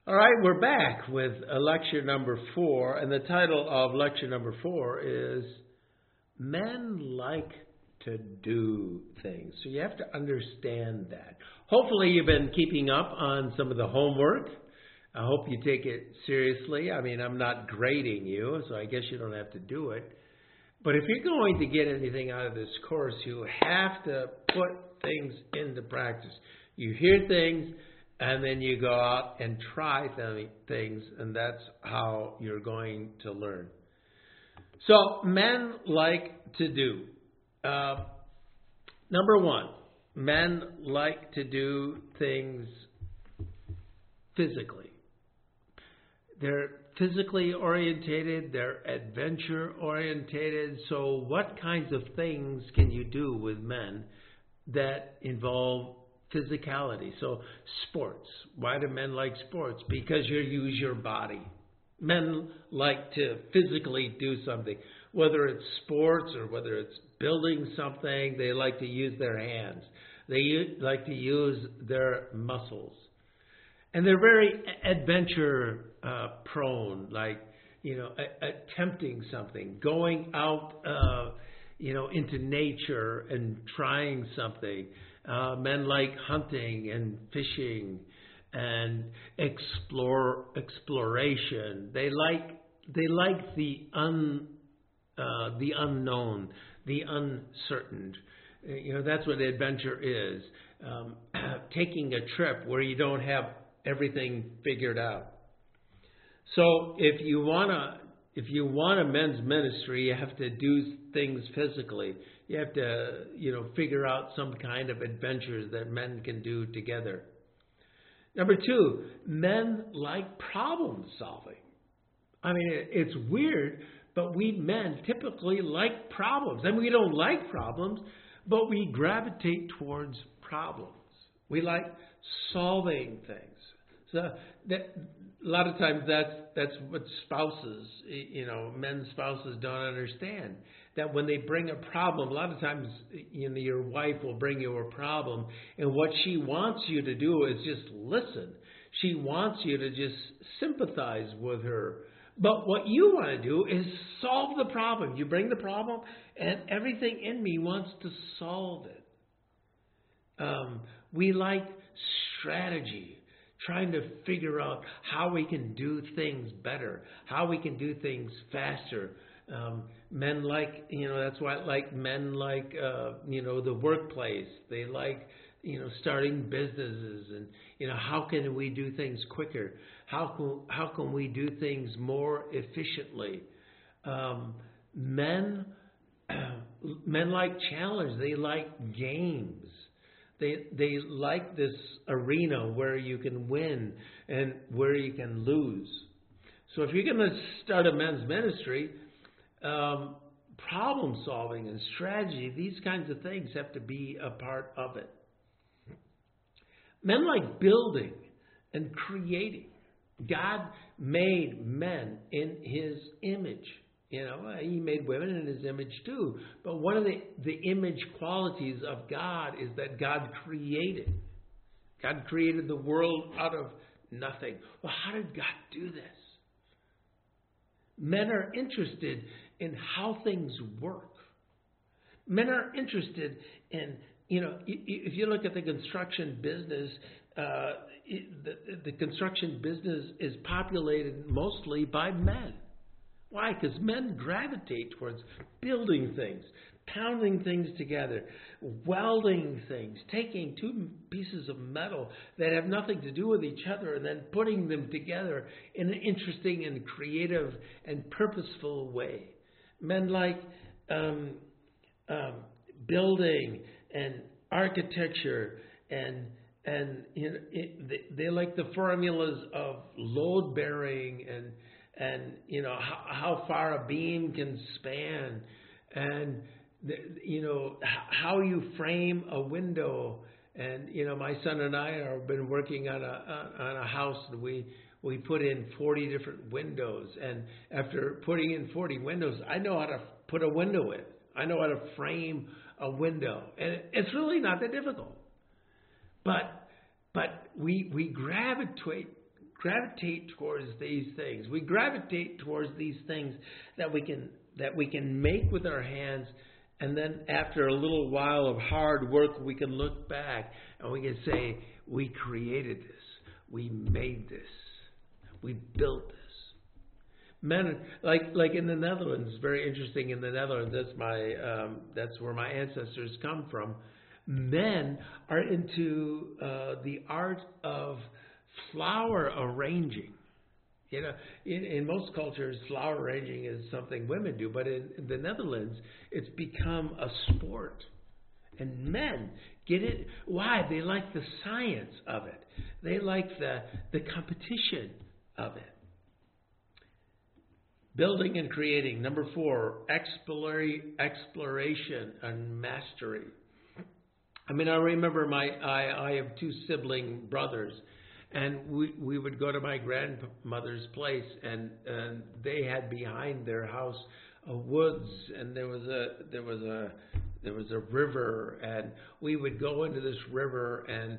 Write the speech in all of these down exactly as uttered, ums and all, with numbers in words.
All right, we're back with uh, lecture number four, and the title of lecture number four is Men Like to Do Things. So you have to understand that. Hopefully you've been keeping up on some of the homework. I hope you take it seriously. I mean, I'm not grading you, so I guess you don't have to do it. But if you're going to get anything out of this course, you have to put things into practice. You hear things, and then you go out and try th- things, and that's how you're going to learn. So, men like to do. Uh, number one, men like to do things physically. They're physically orientated, they're adventure orientated. So what kinds of things can you do with men that involve physicality? So sports. Why do men like sports? Because you use your body. Men like to physically do something. Whether it's sports or whether it's building something, they like to use their hands. They u- like to use their muscles. And they're very adventure uh, prone, like, you know, a- attempting something, going out, uh, you know, into nature and trying something. Uh, men like hunting and fishing and explore exploration. They like they like the un uh, the unknown, the uncertain. You know, that's what adventure is. Um, taking a trip where you don't have everything figured out. So if you wanna if you want a men's ministry, you have to do things physically. You have to, you know, figure out some kind of adventures that men can do together. Number two, men like problem solving. I mean, it's weird, but we men typically like problems. I mean, we don't like problems, but we gravitate towards problems. We like solving things. So that, a lot of times that's that's what spouses, you know, men's spouses don't understand. That when they bring a problem, a lot of times, you know, your wife will bring you a problem, and what she wants you to do is just listen. She wants you to just sympathize with her. But what you want to do is solve the problem. You bring the problem, and everything in me wants to solve it. Um, we like strategy. Trying to figure out how we can do things better, how we can do things faster. Um, men like, you know, that's why I like men like, uh, you know, the workplace. They like, you know, starting businesses and, you know, how can we do things quicker? How can, how can we do things more efficiently? Um, men, men like challenge. They like games. They they like this arena where you can win and where you can lose. So if you're going to start a men's ministry, um, problem solving and strategy, these kinds of things have to be a part of it. Men like building and creating. God made men in His image. You know, He made women in His image too. But one of the, the image qualities of God is that God created. God created the world out of nothing. Well, how did God do this? Men are interested in how things work. Men are interested in, you know, if you look at the construction business, uh, the, the construction business is populated mostly by men. Why? Because men gravitate towards building things, pounding things together, welding things, taking two pieces of metal that have nothing to do with each other and then putting them together in an interesting and creative and purposeful way. Men like um, um, building and architecture and and you know, it, they, they like the formulas of load bearing and and you know how, how far a beam can span, and the, you know how you frame a window. And you know my son and I have been working on a on a house that we we put in forty different windows, and after putting in forty windows, I know how to put a window in. I know how to frame a window, and it's really not that difficult. But but we we gravitate gravitate towards these things. We gravitate towards these things that we can that we can make with our hands, and then after a little while of hard work, we can look back and we can say, we created this, we made this, we built this. Men, like like in the Netherlands, very interesting. In the Netherlands, that's my um, that's where my ancestors come from. Men are into uh, the art of flower arranging. You know, in, in most cultures, flower arranging is something women do, but in, in the Netherlands, it's become a sport. And men get it. Why? They like the science of it. They like the the competition of it. Building and creating. Number four, exploration and mastery. I mean, I remember my I, I have two sibling brothers, and we, we would go to my grandmother's place, and, and they had behind their house a woods, and there was a there was a there was a river, and we would go into this river, and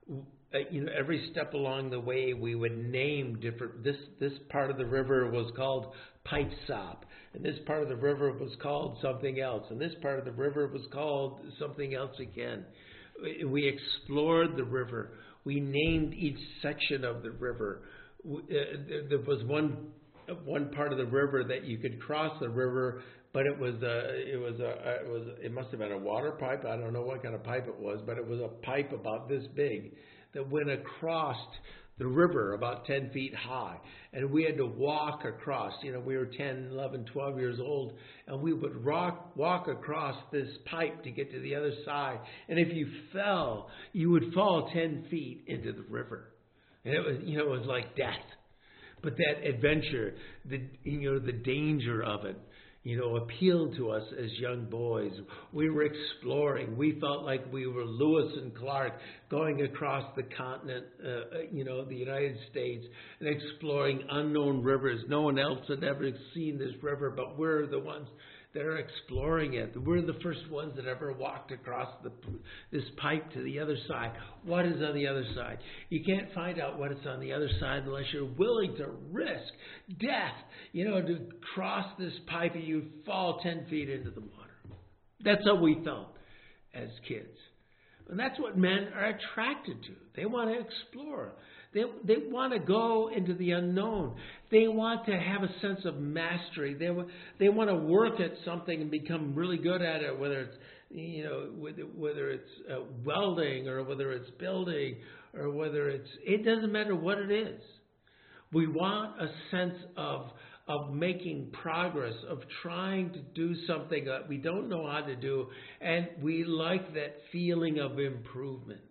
you know, every step along the way we would name different. This this part of the river was called Pipe Sop, and this part of the river was called something else, and this part of the river was called something else again. We explored the river. We named each section of the river. There was one one part of the river that you could cross the river, but it was a, it was a, it was it must have been a water pipe. I don't know what kind of pipe it was, but it was a pipe about this big that went across the river about ten feet high. And we had to walk across. You know, we were ten, eleven, twelve years old, and we would rock, walk across this pipe to get to the other side. And if you fell, you would fall ten feet into the river. And it was, you know, it was like death. But that adventure, the, you know, the danger of it, you know, appealed to us as young boys. We were exploring. We felt like we were Lewis and Clark going across the continent, uh, you know, the United States, and exploring unknown rivers. No one else had ever seen this river, but we're the ones that are exploring it. We're the first ones that ever walked across the, this pipe to the other side. What is on the other side? You can't find out what is on the other side unless you're willing to risk death, you know, to cross this pipe and you fall ten feet into the water. That's how we felt as kids. And that's what men are attracted to. They want to explore. They they want to go into the unknown. They want to have a sense of mastery. They they want to work at something and become really good at it, whether it's you know whether it's uh, welding or whether it's building or whether it's it doesn't matter what it is. We want a sense of of making progress, of trying to do something that we don't know how to do, and we like that feeling of improvement.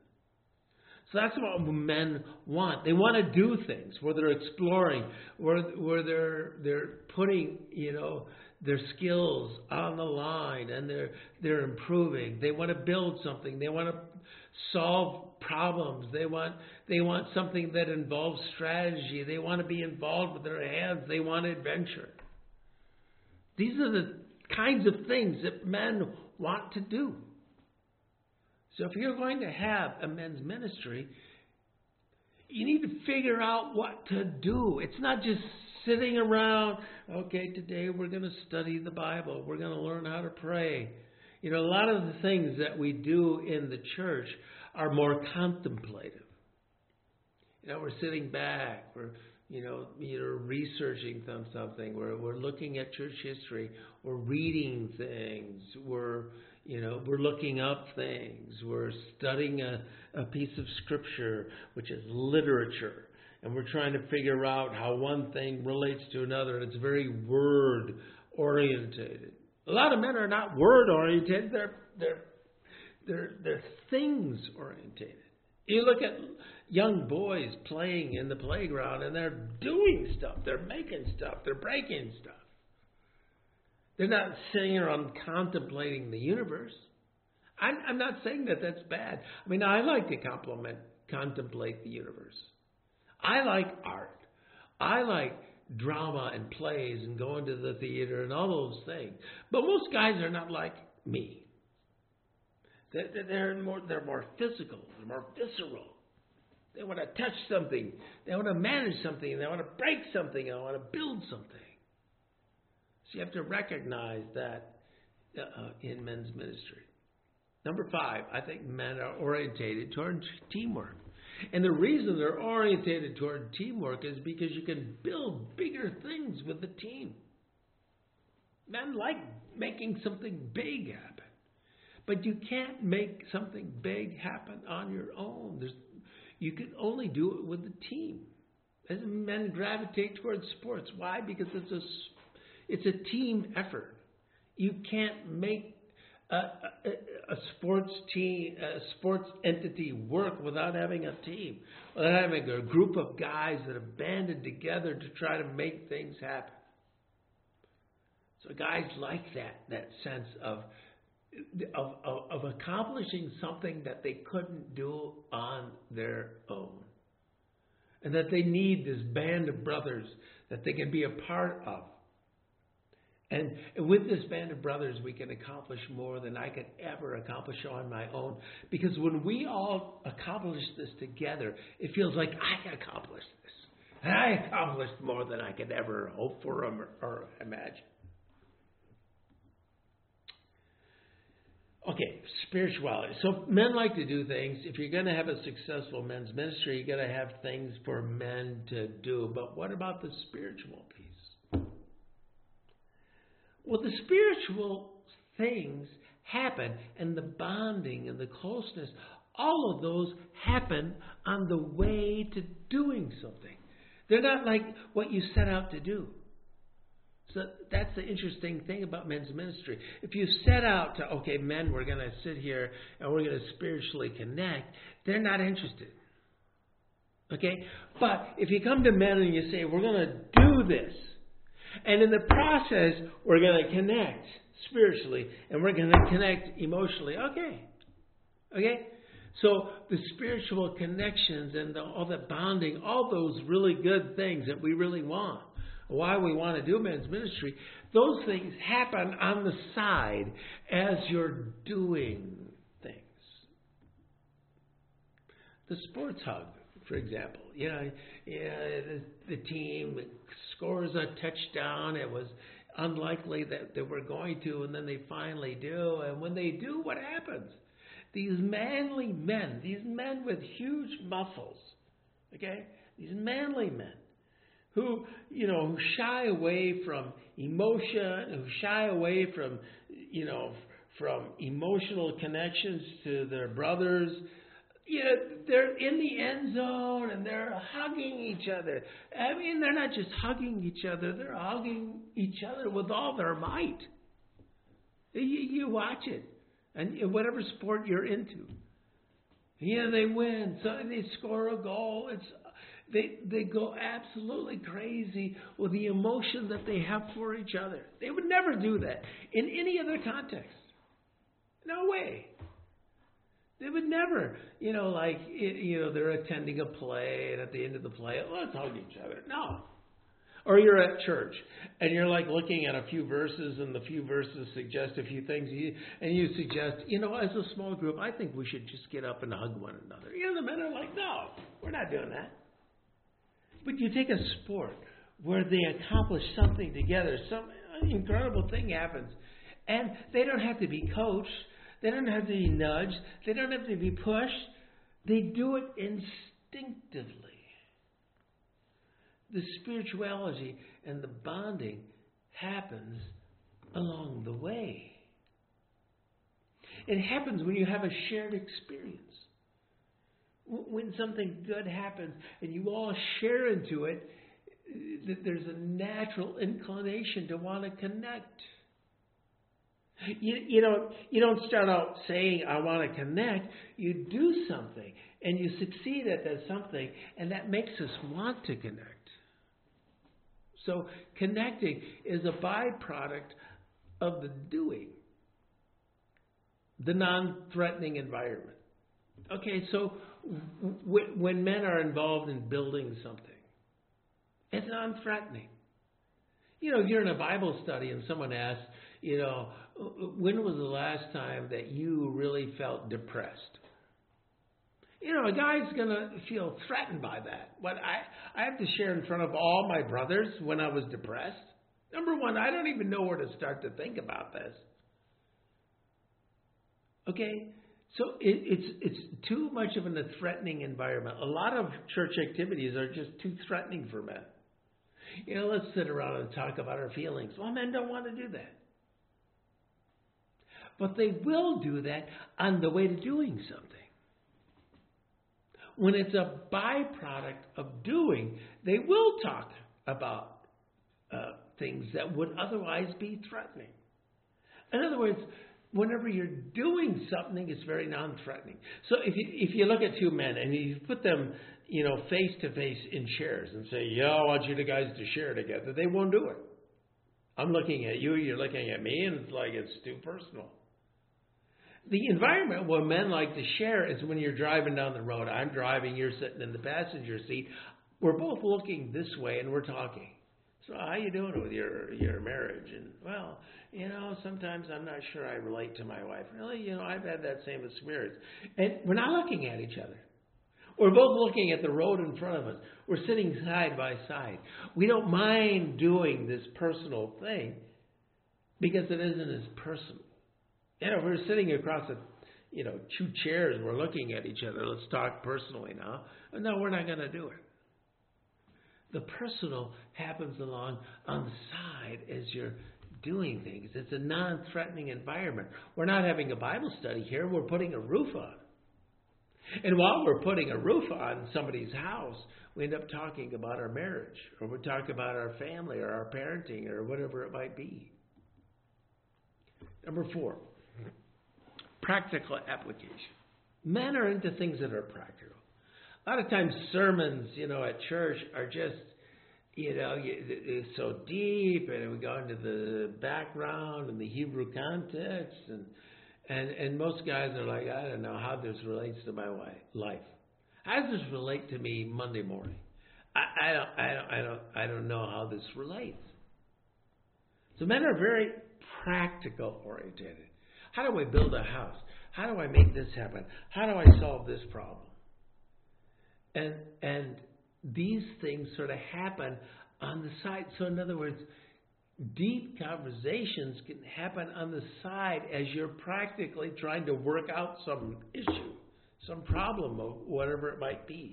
So that's what men want. They want to do things where they're exploring, where where they're they're putting you know their skills on the line and they're they're improving. They want to build something. They want to solve problems. They want they want something that involves strategy. They want to be involved with their hands. They want adventure. These are the kinds of things that men want to do. So if you're going to have a men's ministry, you need to figure out what to do. It's not just sitting around, okay, today we're going to study the Bible. We're going to learn how to pray. You know, a lot of the things that we do in the church are more contemplative. You know, we're sitting back. We're, you know, you're researching something. We're, we're looking at church history. We're reading things. We're You know, we're looking up things. We're studying a, a piece of scripture, which is literature. And we're trying to figure out how one thing relates to another. And it's very word-orientated. A lot of men are not word-orientated. They're, they're, they're, they're things-orientated. You look at young boys playing in the playground, and they're doing stuff. They're making stuff. They're breaking stuff. They're not sitting around contemplating the universe. I'm, I'm not saying that that's bad. I mean, I like to compliment, contemplate the universe. I like art. I like drama and plays and going to the theater and all those things. But most guys are not like me. They're, they're more they're more physical. They're more visceral. They want to touch something. They want to manage something. They want to break something. They want to build something. So you have to recognize that uh, in men's ministry. Number five, I think men are orientated toward teamwork. And the reason they're orientated toward teamwork is because you can build bigger things with the team. Men like making something big happen. But you can't make something big happen on your own. There's, you can only do it with the team. As men gravitate towards sports. Why? Because it's a, it's a team effort. You can't make a, a, a sports team, a sports entity work without having a team, without having a group of guys that have banded together to try to make things happen. So guys like that, that sense of Of, of, of accomplishing something that they couldn't do on their own. And that they need this band of brothers that they can be a part of. And with this band of brothers, we can accomplish more than I could ever accomplish on my own. Because when we all accomplish this together, it feels like I accomplished this. And I accomplished more than I could ever hope for or, or imagine. Okay, spirituality. So men like to do things. If you're going to have a successful men's ministry, you're going to have things for men to do. But what about the spiritual piece? Well, the spiritual things happen, and the bonding and the closeness, all of those happen on the way to doing something. They're not like what you set out to do. So that's the interesting thing about men's ministry. If you set out to, okay, men, we're going to sit here and we're going to spiritually connect, they're not interested. Okay? But if you come to men and you say, we're going to do this, and in the process, we're going to connect spiritually, and we're going to connect emotionally, okay. Okay? So the spiritual connections and the, all the bonding, all those really good things that we really want, why we want to do men's ministry, those things happen on the side as you're doing things. The sports hug, for example. You know, you know the, the team scores a touchdown. It was unlikely that they were going to, and then they finally do. And when they do, what happens? These manly men, these men with huge muscles, okay? These manly men, who, you know, who shy away from emotion, who shy away from, you know, from emotional connections to their brothers. You know, they're in the end zone and they're hugging each other. I mean, they're not just hugging each other, they're hugging each other with all their might. You, you watch it, and whatever sport you're into. Yeah, they win. So they score a goal. It's They they go absolutely crazy with the emotion that they have for each other. They would never do that in any other context. No way. They would never, you know, like, you know, they're attending a play, and at the end of the play, let's hug each other. No. Or you're at church, and you're like looking at a few verses, and the few verses suggest a few things, and you suggest, you know, as a small group, I think we should just get up and hug one another. You know, the men are like, no, we're not doing that. But you take a sport where they accomplish something together, some incredible thing happens, and they don't have to be coached, they don't have to be nudged, they don't have to be pushed. They do it instinctively. The spirituality and the bonding happens along the way. It happens when you have a shared experience. When something good happens and you all share into it, there's a natural inclination to want to connect. You, you don't you don't start out saying, I want to connect. You do something and you succeed at that something, and that makes us want to connect. So connecting is a byproduct of the doing, the non-threatening environment. Okay, so w- when men are involved in building something, it's non-threatening. You know, if you're in a Bible study and someone asks, you know, when was the last time that you really felt depressed? You know, a guy's going to feel threatened by that. What I, I have to share in front of all my brothers when I was depressed. Number one, I don't even know where to start to think about this. Okay? So it, it's it's too much of a threatening environment. A lot of church activities are just too threatening for men. You know, let's sit around and talk about our feelings. Well, men don't want to do that. But they will do that on the way to doing something. When it's a byproduct of doing, they will talk about uh, things that would otherwise be threatening. In other words, whenever you're doing something, it's very non-threatening. So if you if you look at two men and you put them, you know, face to face in chairs and say, "Yeah, I want you guys to share together," they won't do it. I'm looking at you, you're looking at me, and it's like it's too personal. The environment where men like to share is when you're driving down the road. I'm driving, you're sitting in the passenger seat. We're both looking this way and we're talking. So how you doing with your your marriage? And well, you know, sometimes I'm not sure I relate to my wife. Really, you know, I've had that same experience. And we're not looking at each other. We're both looking at the road in front of us. We're sitting side by side. We don't mind doing this personal thing because it isn't as personal. You know, we're sitting across a, you know, two chairs. We're looking at each other. Let's talk personally now. No, we're not going to do it. The personal happens along on the side as you're doing things. It's a non-threatening environment. We're not having a Bible study here. We're putting a roof on. And while we're putting a roof on somebody's house, we end up talking about our marriage, or we talk about our family, or our parenting, or whatever it might be. Number four. Practical application. Men are into things that are practical. A lot of times sermons, you know, at church are just, you know, it's so deep, and we go into the background and the Hebrew context, and and and most guys are like, I don't know how this relates to my life. How does this relate to me Monday morning? I, I don't, I don't, I don't, I don't know how this relates. So men are very practical oriented. How do I build a house? How do I make this happen? How do I solve this problem? And and these things sort of happen on the side. So in other words, deep conversations can happen on the side as you're practically trying to work out some issue, some problem, of whatever it might be.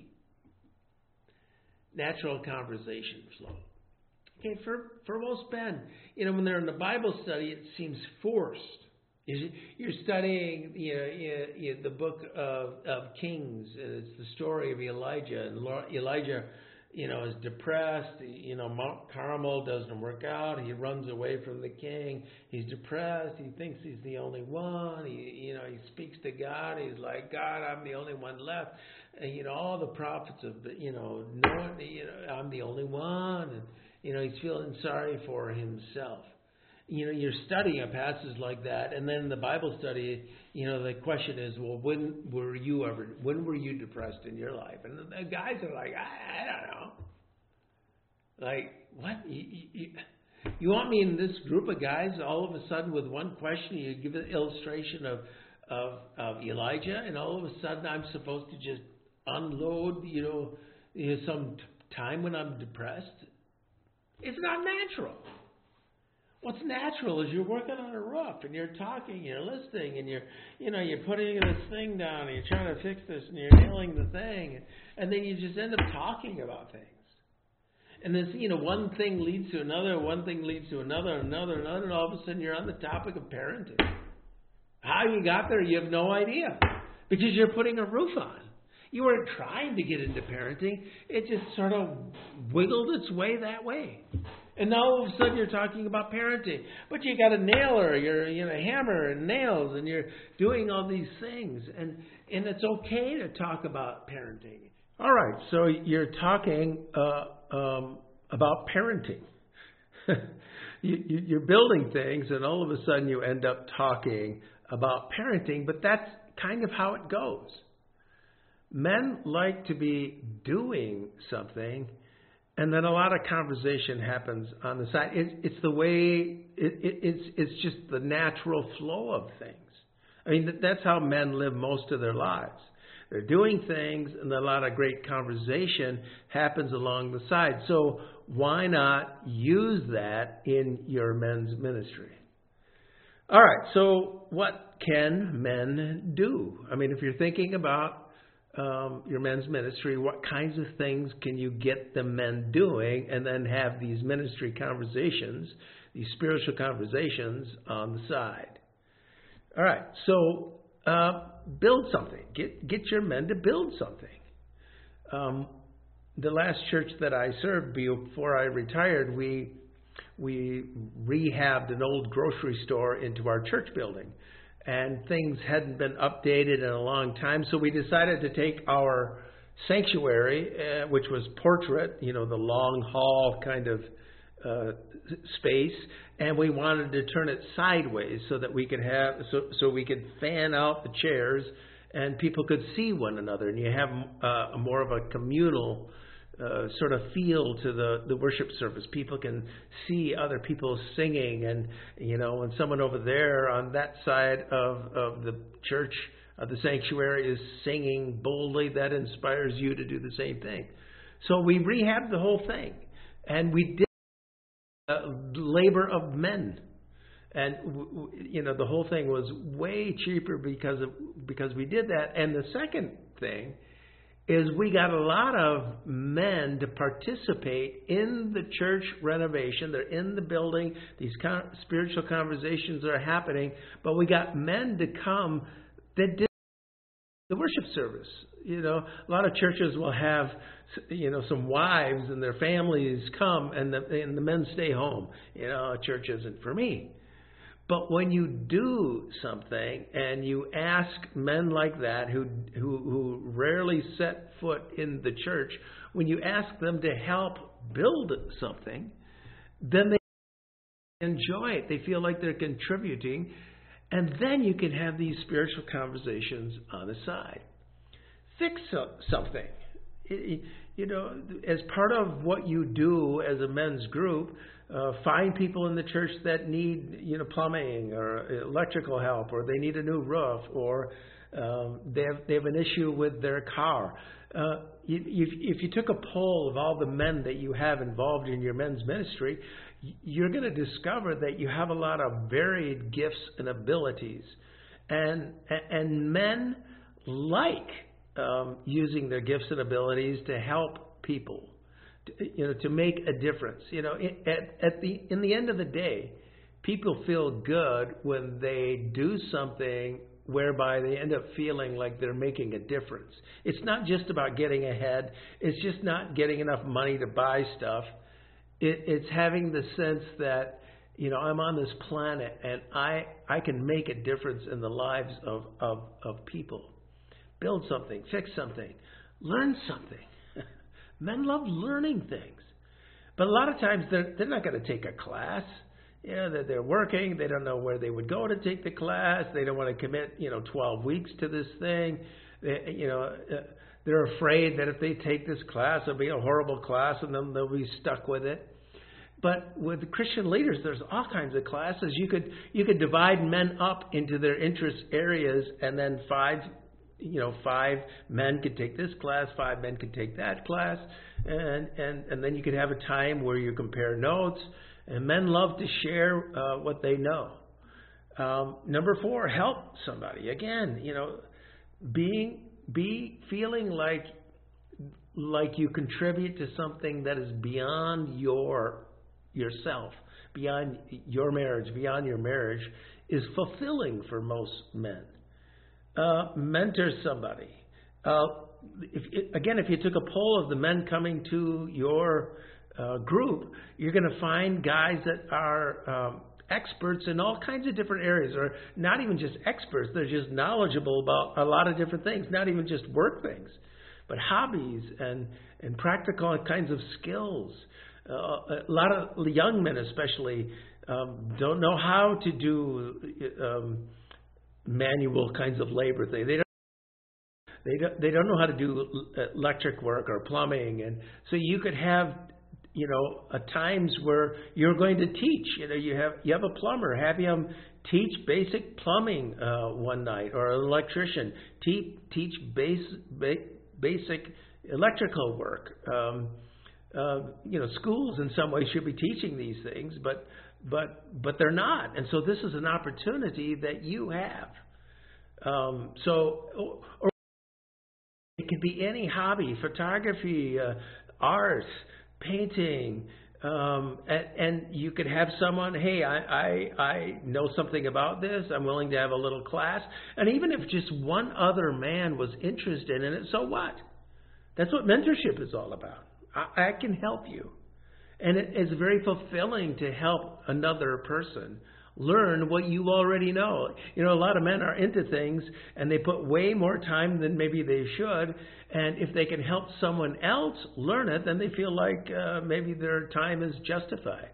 Natural conversation flow. Okay, for, for most men, you know, when they're in the Bible study, it seems forced. You're studying, you know, you know, the book of, of Kings, and it's the story of Elijah. And Elijah, you know, is depressed. You know, Mount Carmel doesn't work out. He runs away from the king. He's depressed. He thinks he's the only one. He, you know, he speaks to God. He's like, God, I'm the only one left. And, you know, all the prophets of, you know, no one, you know, I'm the only one. And, you know, he's feeling sorry for himself. You know, you're studying a passage like that, and then in the Bible study, you know, the question is, well, when were you ever, when were you depressed in your life? And the guys are like, I, I don't know. Like, what? You, you, you want me in this group of guys all of a sudden with one question, you give an illustration of, of, of Elijah, and all of a sudden I'm supposed to just unload, you know, you know some t- time when I'm depressed? It's not natural. What's natural is you're working on a roof and you're talking, you're listening, and you're, you know, you're putting this thing down and you're trying to fix this and you're nailing the thing, and, and then you just end up talking about things. And this, you know, one thing leads to another, one thing leads to another, another, another, and all of a sudden you're on the topic of parenting. How you got there, you have no idea, because you're putting a roof on. You weren't trying to get into parenting. It just sort of wiggled its way that way. And now all of a sudden you're talking about parenting. But you got a nailer, you're, you know, hammer and nails, and you're doing all these things. And, and it's okay to talk about parenting. All right, so you're talking uh, um, about parenting. you, you, you're building things, and all of a sudden you end up talking about parenting. But that's kind of how it goes. Men like to be doing something, and then a lot of conversation happens on the side. It, it's the way, it, it, it's it's just the natural flow of things. I mean, that's how men live most of their lives. they're doing things, and a lot of great conversation happens along the side. So why not use that in your men's ministry? All right, so what can men do? I mean, if you're thinking about um, your men's ministry, what kinds of things can you get the men doing, and then have these ministry conversations, these spiritual conversations on the side? All right, so uh, build something. Get get your men to build something. Um, the last church that I served before I retired, we we rehabbed an old grocery store into our church building, and things hadn't been updated in a long time, so we decided to take our sanctuary, uh, which was portrait, you know, the long hall kind of uh, space, and we wanted to turn it sideways so that we could have, so, so we could fan out the chairs and people could see one another, and you have uh, more of a communal Uh, sort of feel to the, the worship service. People can see other people singing, and, you know, when someone over there on that side of, of the church, of the sanctuary, is singing boldly, that inspires you to do the same thing. So we rehabbed the whole thing, and we did a labor of men. And, you know, the whole thing was way cheaper because of, because we did that. And the second thing is we got a lot of men to participate in the church renovation. They're in the building. These con- spiritual conversations are happening. But we got men to come that did the worship service. You know, a lot of churches will have, you know, some wives and their families come, and the, and the men stay home. You know, church isn't for me. But when you do something and you ask men like that who, who who rarely set foot in the church, when you ask them to help build something, then they enjoy it. They feel like they're contributing. And then you can have these spiritual conversations on the side. Fix something. You know, as part of what you do as a men's group, Uh, find people in the church that need, you know, plumbing or electrical help, or they need a new roof, or um, they have they have an issue with their car. Uh, if, if you took a poll of all the men that you have involved in your men's ministry, you're going to discover that you have a lot of varied gifts and abilities, and and men like um, using their gifts and abilities to help people. You know, to make a difference. You know, at, at the in the end of the day, people feel good when they do something whereby they end up feeling like they're making a difference. It's not just about getting ahead. It's just not getting enough money to buy stuff. It, it's having the sense that, you know, I'm on this planet and I I can make a difference in the lives of of, of people. Build something, fix something, learn something. Men love learning things. But a lot of times they're, they're not going to take a class. You know, they're, they're working. They don't know where they would go to take the class. They don't want to commit, you know, twelve weeks to this thing. They, you know, uh, they're afraid that if they take this class, it'll be a horrible class and then they'll be stuck with it. But with Christian leaders, there's all kinds of classes. You could you could divide men up into their interest areas, and then five You know, five men could take this class, five men could take that class, and and, and then you could have a time where you compare notes. And men love to share uh, what they know. Um, number four, help somebody. Again, you know, being be feeling like like you contribute to something that is beyond your yourself, beyond your marriage, beyond your marriage, is fulfilling for most men. Uh, mentor somebody. Uh, if, again, if you took a poll of the men coming to your uh, group, you're going to find guys that are um, experts in all kinds of different areas, or not even just experts, they're just knowledgeable about a lot of different things, not even just work things, but hobbies and, and practical kinds of skills. Uh, a lot of young men especially um, don't know how to do um, manual kinds of labor thing. They don't, they don't, they don't know how to do electric work or plumbing, and so you could have, you know, a times where you're going to teach. You know, you have you have a plumber, have him teach basic plumbing uh, one night, or an electrician. Teach, teach base, ba- basic electrical work. Um, uh, you know, schools in some ways should be teaching these things, but but but they're not. And so this is an opportunity that you have. Um, so, or it could be any hobby: photography, uh, art, painting. Um, and, and you could have someone, hey, I, I, I know something about this. I'm willing to have a little class. And even if just one other man was interested in it, so what? That's what mentorship is all about. I, I can help you. And it is very fulfilling to help another person learn what you already know. You know, a lot of men are into things and they put way more time than maybe they should. And if they can help someone else learn it, then they feel like uh, maybe their time is justified.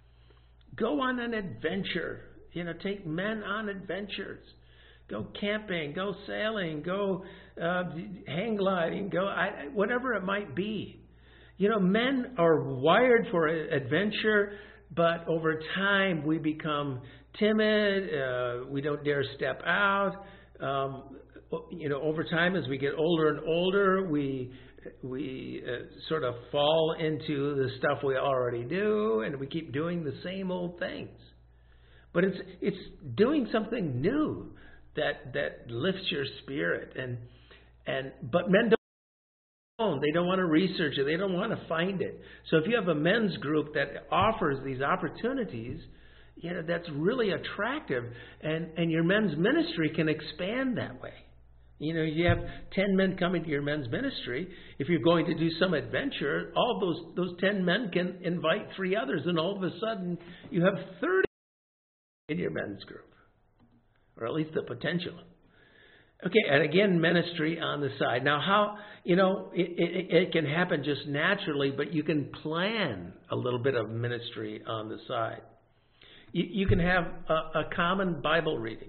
Go on an adventure. You know, take men on adventures. Go camping, go sailing, go uh, hang gliding, go I, whatever it might be. You know, men are wired for adventure, but over time we become timid. Uh, we don't dare step out. Um, you know, over time as we get older and older, we we uh, sort of fall into the stuff we already do, and we keep doing the same old things. But it's it's doing something new that that lifts your spirit. And and but men don't. They don't want to research it. They don't want to find it. So if you have a men's group that offers these opportunities, you know, that's really attractive, and, and your men's ministry can expand that way. You know, you have ten men coming to your men's ministry. If you're going to do some adventure, all those those ten men can invite three others, and all of a sudden you have thirty in your men's group, or at least the potential. Okay, and again, ministry on the side. Now, how, you know, it, it, it can happen just naturally, but you can plan a little bit of ministry on the side. You, you can have a, a common Bible reading.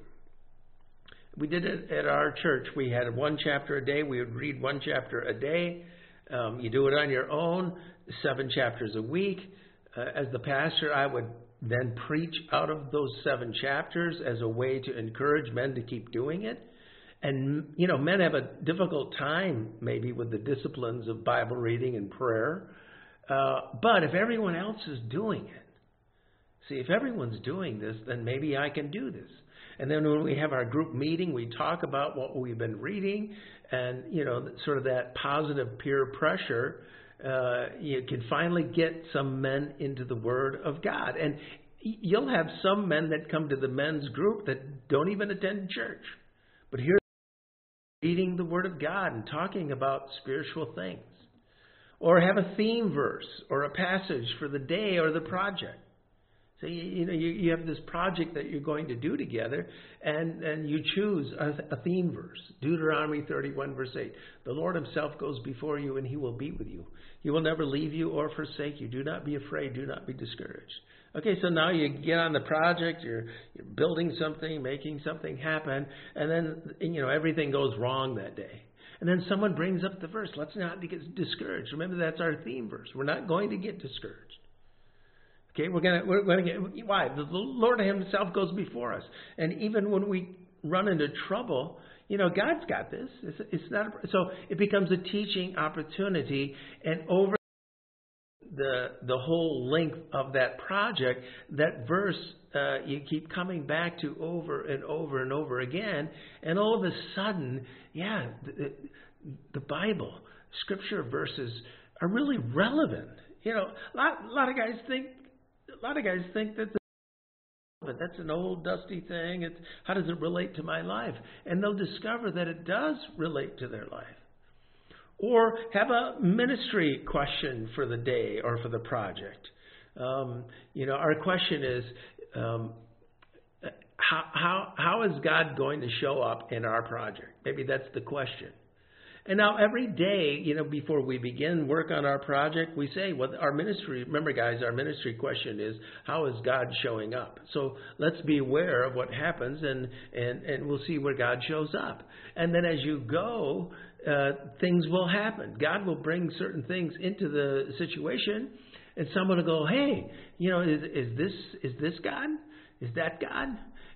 We did it at our church. We had one chapter a day. We would read one chapter a day. Um, you do it on your own, seven chapters a week. Uh, as the pastor, I would then preach out of those seven chapters as a way to encourage men to keep doing it. And, you know, men have a difficult time maybe with the disciplines of Bible reading and prayer. Uh, but if everyone else is doing it, see, if everyone's doing this, then maybe I can do this. And then when we have our group meeting, we talk about what we've been reading, and, you know, sort of that positive peer pressure. Uh, you can finally get some men into the Word of God. And you'll have some men that come to the men's group that don't even attend church. But here, reading the Word of God and talking about spiritual things. Or have a theme verse or a passage for the day or the project. So, you, you know, you, you have this project that you're going to do together, and, and you choose a, a theme verse. Deuteronomy thirty-one, verse eight. The Lord himself goes before you, and he will be with you. He will never leave you or forsake you. Do not be afraid. Do not be discouraged. Okay, so now you get on the project, you're, you're building something, making something happen, and then, you know, everything goes wrong that day. And then someone brings up the verse. Let's not get discouraged. Remember, that's our theme verse. We're not going to get discouraged. Okay, we're gonna we're gonna get why? The Lord himself goes before us, and even when we run into trouble, you know, God's got this. It's, it's not so. It becomes a teaching opportunity, and over the the whole length of that project, that verse uh, you keep coming back to over and over and over again, and all of a sudden, yeah, the, the Bible, Scripture verses are really relevant. You know, a lot, a lot of guys think. A lot of guys think that the, but that's an old dusty thing. It's, how does it relate to my life? And they'll discover that it does relate to their life. Or have a ministry question for the day or for the project. Um, you know, our question is, um, how, how, how is God going to show up in our project? Maybe that's the question. And now every day, you know, before we begin work on our project, we say, well, our ministry, remember guys, our ministry question is, how is God showing up? So let's be aware of what happens, and, and, and we'll see where God shows up. And then as you go, uh, things will happen. God will bring certain things into the situation, and someone will go, hey, you know, is, is this is this God? Is that God?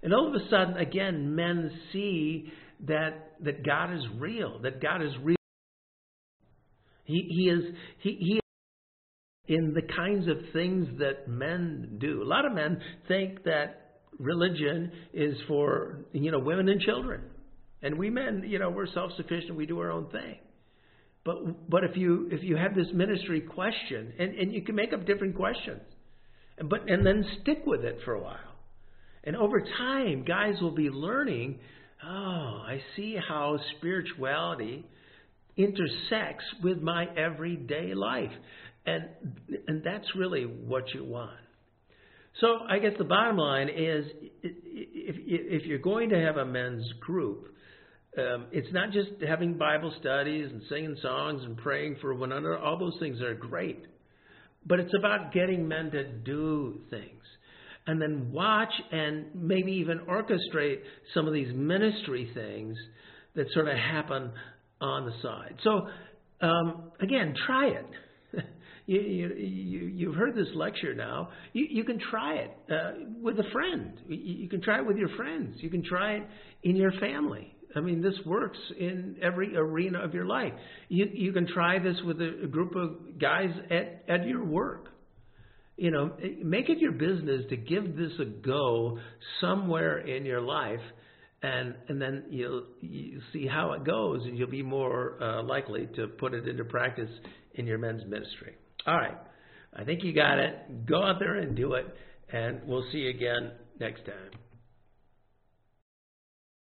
And all of a sudden, again, men see that that God is real, that God is real. He, he is he, he is in the kinds of things that men do. A lot of men think that religion is for, you know, women and children. And we men, you know, we're self-sufficient, we do our own thing. But but if you if you have this ministry question, and, and you can make up different questions, but and then stick with it for a while. And over time, guys will be learning, oh, I see how spirituality intersects with my everyday life. And and that's really what you want. So I guess the bottom line is, if, if you're going to have a men's group, um, it's not just having Bible studies and singing songs and praying for one another. All those things are great. But it's about getting men to do things. And then watch and maybe even orchestrate some of these ministry things that sort of happen on the side. So, um, again, try it. you, you, you, you've heard this lecture now. You, you can try it uh, with a friend. You, you can try it with your friends. You can try it in your family. I mean, this works in every arena of your life. You, you can try this with a, a group of guys at, at your work. You know, make it your business to give this a go somewhere in your life, and and then you'll you see how it goes, and you'll be more uh, likely to put it into practice in your men's ministry. All right, I think you got it. Go out there and do it, and we'll see you again next time.